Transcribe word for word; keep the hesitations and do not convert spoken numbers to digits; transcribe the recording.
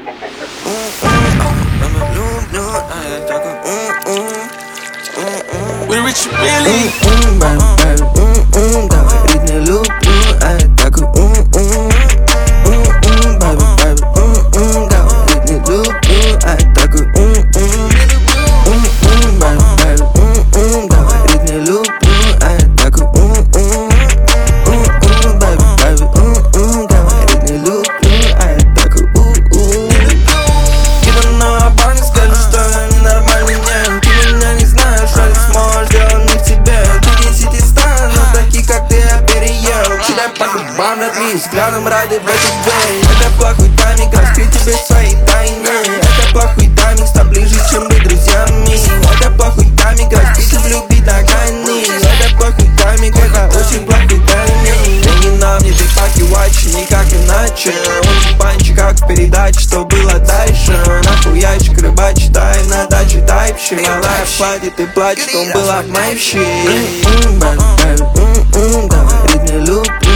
We rich really. Mm-mm, baby, baby, mm-mm, говорит не люблю, а я такой mm-mm, mm-mm, baby, baby, mm-mm, говорит не люблю, а я такой mm-mm, mm-mm, baby, baby, mm-mm, говорит не люблю, а я такой mm-mm, mm-mm, baby, baby, mm-mm, говорит не люблю, а я такой у-у. Кида на парня, скажи, что я ненормальный, нет, ты меня не знаешь, а ты сможешь делать не в тебе. Ты десяти стан, но такие как ты я переел. Кидай по губам, надвинь взглядом ради в эту дверь. Это плохой тайминг, раскрыть тебе свои тайны. Это плохой тайминг, стать ближе, чем быть друзьями. Это плохой тайминг, раскрыть и влюбить ногами. Это плохой тайминг, это очень плохой тайминг. Ты не на мне, ты паки watch, никак иначе. Он панчи, как в передаче, что было дальше. Нахуй яичек, рыба, читай на даче тайпщик. Малая в платье, ты плачешь, он была в моей щи. Mm-mm, baby, baby, mm-mm, говорит не люблю.